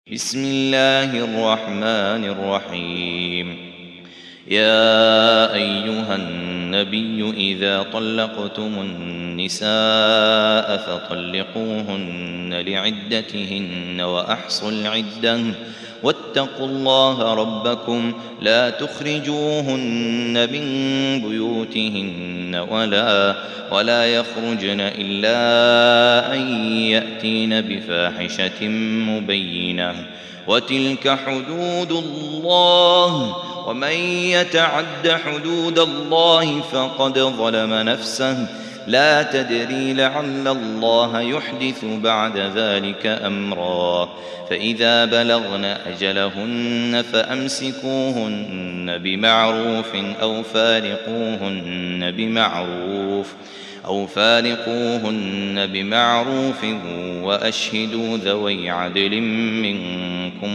بسم الله الرحمن الرحيم. يا أيها النبي إذا طلقتم النساء فطلقوهن لعدتهن وأحصوا العدة واتقوا الله ربكم لا تخرجوهن من بيوتهن ولا يخرجن إلا أن يأتين بفاحشة مبينة وتلك حدود الله ومن يتعد حدود الله فقد ظلم نفسه لا تدري لعل الله يحدث بعد ذلك أمرا فإذا بلغن أجلهن فأمسكوهن بمعروف أو فارقوهن بمعروف وأشهدوا ذوي عدل منكم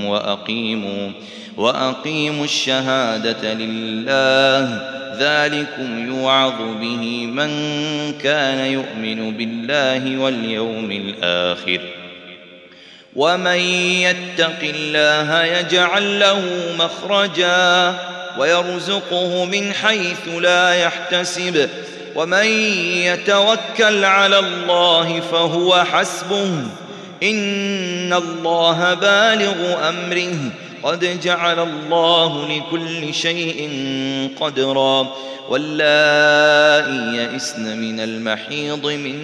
وأقيموا الشهادة لله ذلكم يوعظ به من كان يؤمن بالله واليوم الآخر ومن يتق الله يجعل له مخرجا ويرزقه من حيث لا يحتسب ومن يتوكل على الله فهو حسبه إن الله بالغ أمره قد جعل الله لكل شيء قدرا واللائي يئسن من المحيض من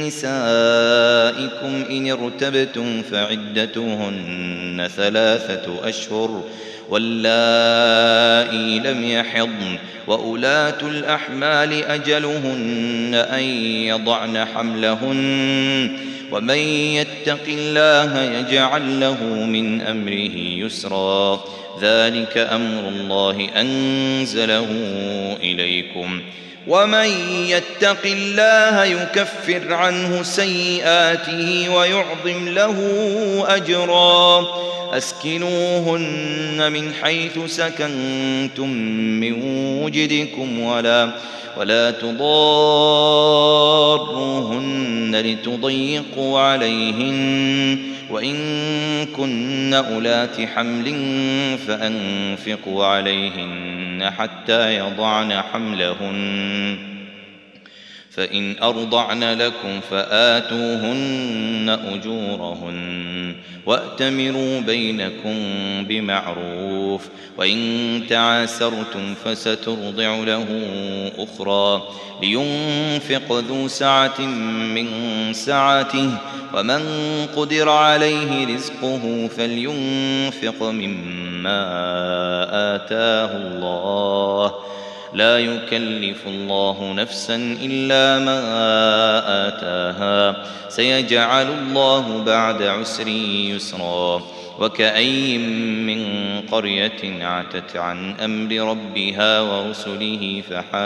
نسائكم إن ارتبتم فعدتهن 3 أشهر واللائي لم يحضن وأولاة الأحمال أجلهن أن يضعن حملهن ومن يتق الله يجعل له من أمره يسرا ذلك أمر الله أنزله إليكم ومن يتق الله يكفر عنه سيئاته ويعظم له أجرا أسكنوهن من حيث سكنتم من وجدكم ولا تضاروهن لتضيقوا عليهن وإن كن أولات حمل فأنفقوا عليهن حتى يضعن حملهن فإن أرضعن لكم فآتوهن أجورهن وأتمروا بينكم بمعروف وإن تعاسرتم فسترضع له أخرى لينفق ذو سعة من سعته ومن قدر عليه رزقه فلينفق مما آتاه الله لا يكلف الله نفسا إلا ما آتاها سيجعل الله بعد عسر يسرا وكأي من قرية عتت عن أمر ربها ورسله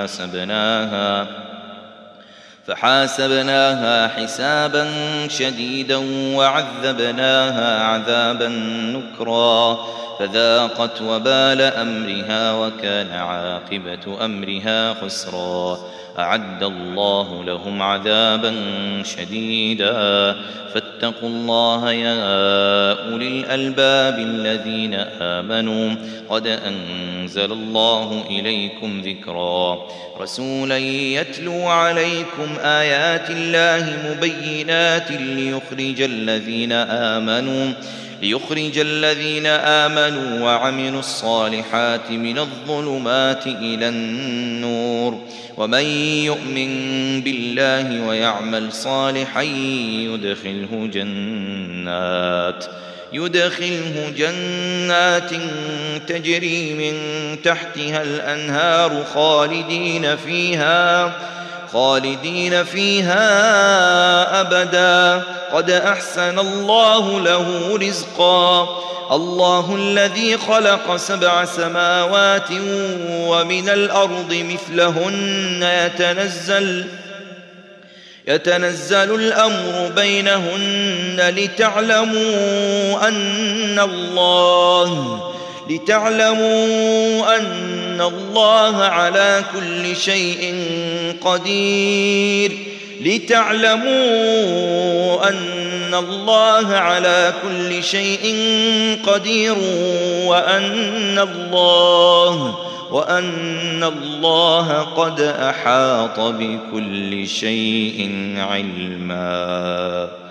فحاسبناها حسابا شديدا وعذبناها عذابا نكرا فذاقت وبال أمرها وكان عاقبة أمرها خسرا أعد الله لهم عذابا شديدا فاتقوا الله يا أولي الألباب الذين آمنوا قد أنزل الله إليكم ذكرا رسولا يتلو عليكم آيات الله مبينات ليخرج الذين آمنوا وعملوا الصالحات من الظلمات إلى النور ومن يؤمن بالله ويعمل صالحا يدخله جنات تجري من تحتها الأنهار خالدين فيها أبدا قد أحسن الله له رزقا الله الذي خلق 7 سماوات ومن الأرض مثلهن يتنزل الأمر بينهن لتعلموا أن الله على كل شيء قدير لتعلموا أن وأن الله على كل شيء قدير وأن الله قد أحاط بكل شيء علما.